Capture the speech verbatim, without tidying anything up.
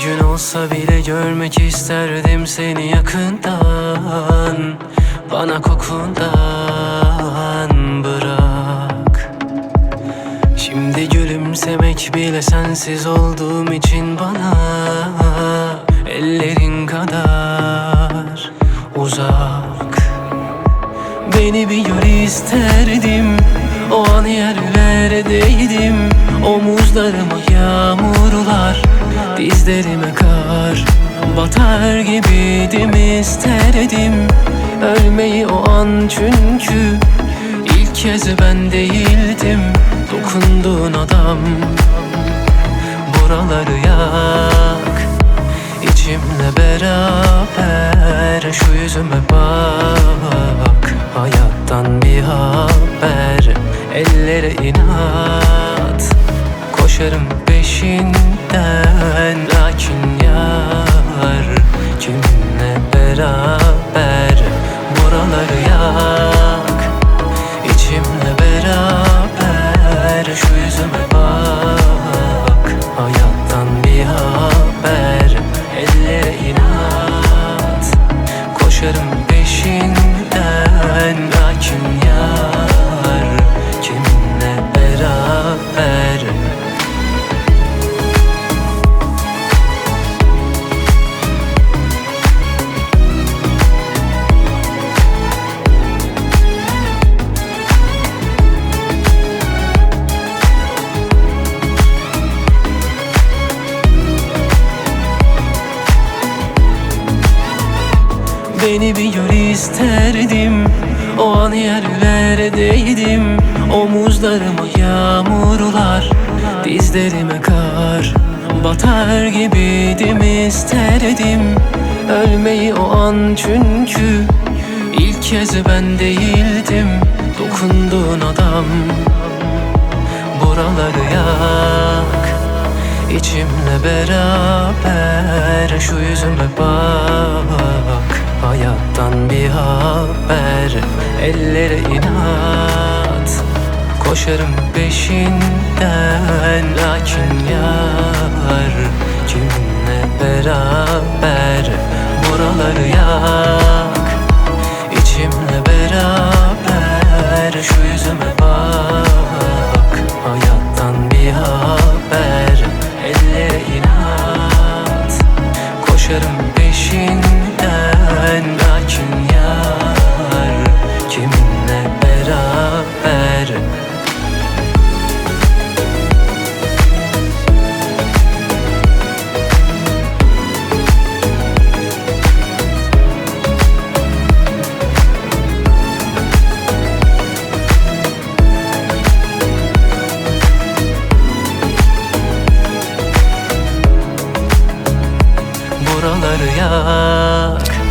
gün olsa bile görmek isterdim seni yakından. Bana kokundan bırak. Şimdi gülümsemek bile sensiz olduğum için bana ellerin kadar uzak. Beni bir gör isterdim, o an yerlerdeydim. Omuzlarıma yağmurlar, dizlerime kar batar gibiydim, isterdim ölmeyi o an. Çünkü ilk kez ben değildim dokunduğun adam. Buraları yak, içimle beraber şu yüzüme bak. Hayattan bir haber, ellere inat, koşarım peşinden. Lakin yar, kiminle beraber? Buraları yak, içimle beraber şu yüzüme bak. Hayattan bir haber, ellere inat, koşarım peşinden. Lakin yar, kiminle beraber? Beni bir gör isterdim, o an yerlerdeydim. Omuzlarıma yağmurlar, dizlerime kar batar gibiydim, isterdim ölmeyi o an. Çünkü ilk kez ben değildim dokunduğun adam. Buraları yak, içimle beraber şu yüzüme bak. Hayattan bir haber, ellere inat, koşarım peşinden. Lakin yar, kiminle beraber? Buraları yak, içimle beraber şu yüzüme bak. Hayattan bir haber, ellere inat, koşarım peşinden. Lakin yar, kiminle beraber? Buraları yak,